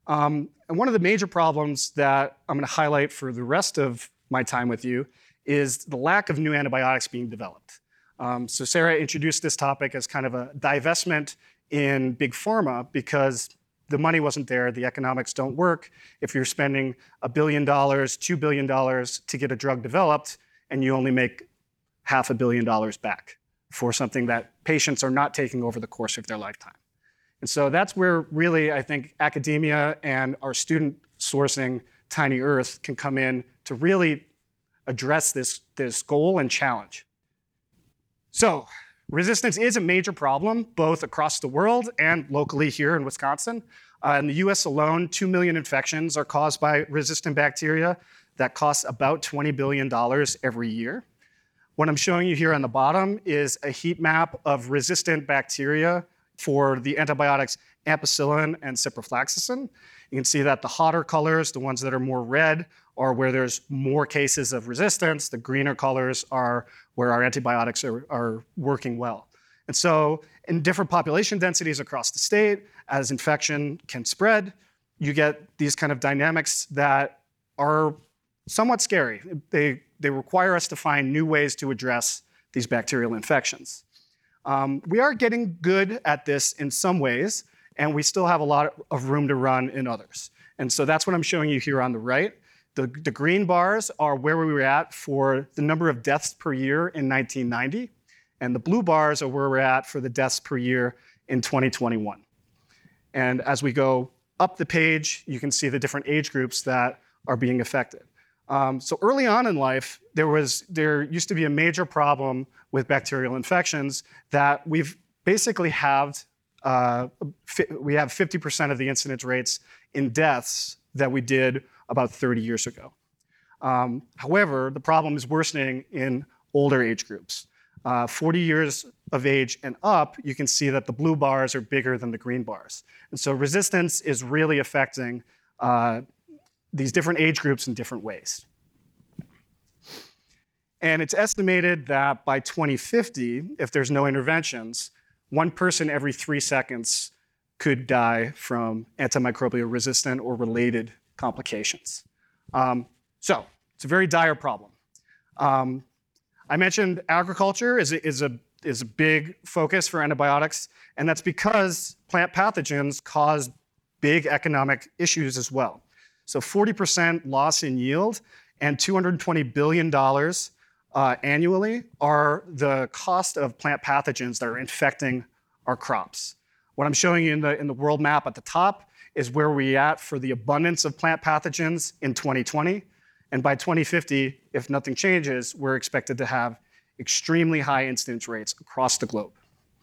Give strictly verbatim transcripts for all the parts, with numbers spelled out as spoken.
Um, and one of the major problems that I'm going to highlight for the rest of my time with you is the lack of new antibiotics being developed. Um, so Sarah introduced this topic as kind of a divestment in big pharma because the money wasn't there, the economics don't work. If you're spending a billion dollars, two billion dollars to get a drug developed, and you only make half a billion dollars back for something that patients are not taking over the course of their lifetime. And so that's where really I think academia and our student sourcing Tiny Earth can come in to really address this, this goal and challenge. So resistance is a major problem, both across the world and locally here in Wisconsin. Uh, in the U S alone, two million infections are caused by resistant bacteria. That costs about twenty billion dollars every year. What I'm showing you here on the bottom is a heat map of resistant bacteria for the antibiotics ampicillin and ciprofloxacin. You can see that the hotter colors, the ones that are more red, are where there's more cases of resistance. The greener colors are where our antibiotics are, are working well. And so in different population densities across the state, as infection can spread, you get these kind of dynamics that are somewhat scary. They, they require us to find new ways to address these bacterial infections. Um, we are getting good at this in some ways, and we still have a lot of room to run in others. And so that's what I'm showing you here on the right. The, the green bars are where we were at for the number of deaths per year in nineteen ninety, and the blue bars are where we're at for the deaths per year in twenty twenty-one. And as we go up the page, you can see the different age groups that are being affected. Um, so early on in life, there was there used to be a major problem with bacterial infections that we've basically halved. Uh, we have fifty percent of the incidence rates in deaths that we did about thirty years ago. Um, however, the problem is worsening in older age groups. Uh, forty years of age and up, you can see that the blue bars are bigger than the green bars. And so resistance is really affecting uh, these different age groups in different ways. And it's estimated that by twenty fifty, if there's no interventions, one person every three seconds could die from antimicrobial resistant or related complications. Um, so it's a very dire problem. Um, I mentioned agriculture is a, is, a, is a big focus for antibiotics, and that's because plant pathogens cause big economic issues as well. So forty percent loss in yield and two hundred twenty billion dollars uh, annually are the cost of plant pathogens that are infecting our crops. What I'm showing you in the, in the world map at the top is where we're at for the abundance of plant pathogens in twenty twenty. And by twenty fifty, if nothing changes, we're expected to have extremely high incidence rates across the globe.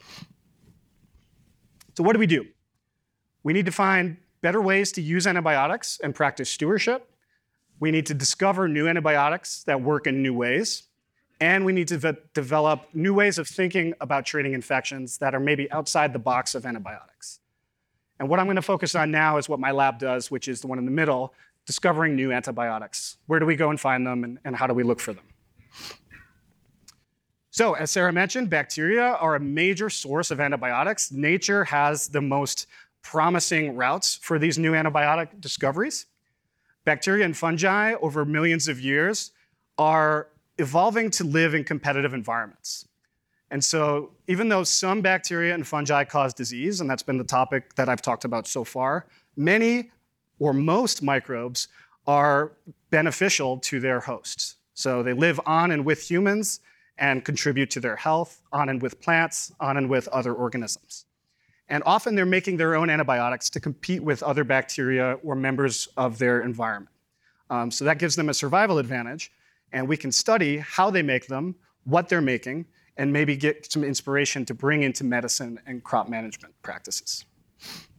So what do we do? We need to find better ways to use antibiotics and practice stewardship. We need to discover new antibiotics that work in new ways. And we need to de- develop new ways of thinking about treating infections that are maybe outside the box of antibiotics. And what I'm going to focus on now is what my lab does, which is the one in the middle, discovering new antibiotics. Where do we go and find them, and, and how do we look for them? So, as Sarah mentioned, bacteria are a major source of antibiotics. Nature has the most promising routes for these new antibiotic discoveries. Bacteria and fungi, over millions of years, are evolving to live in competitive environments. And so even though some bacteria and fungi cause disease, and that's been the topic that I've talked about so far, many or most microbes are beneficial to their hosts. So they live on and with humans and contribute to their health, on and with plants, on and with other organisms. And often they're making their own antibiotics to compete with other bacteria or members of their environment. Um, so that gives them a survival advantage, and we can study how they make them, what they're making, and maybe get some inspiration to bring into medicine and crop management practices.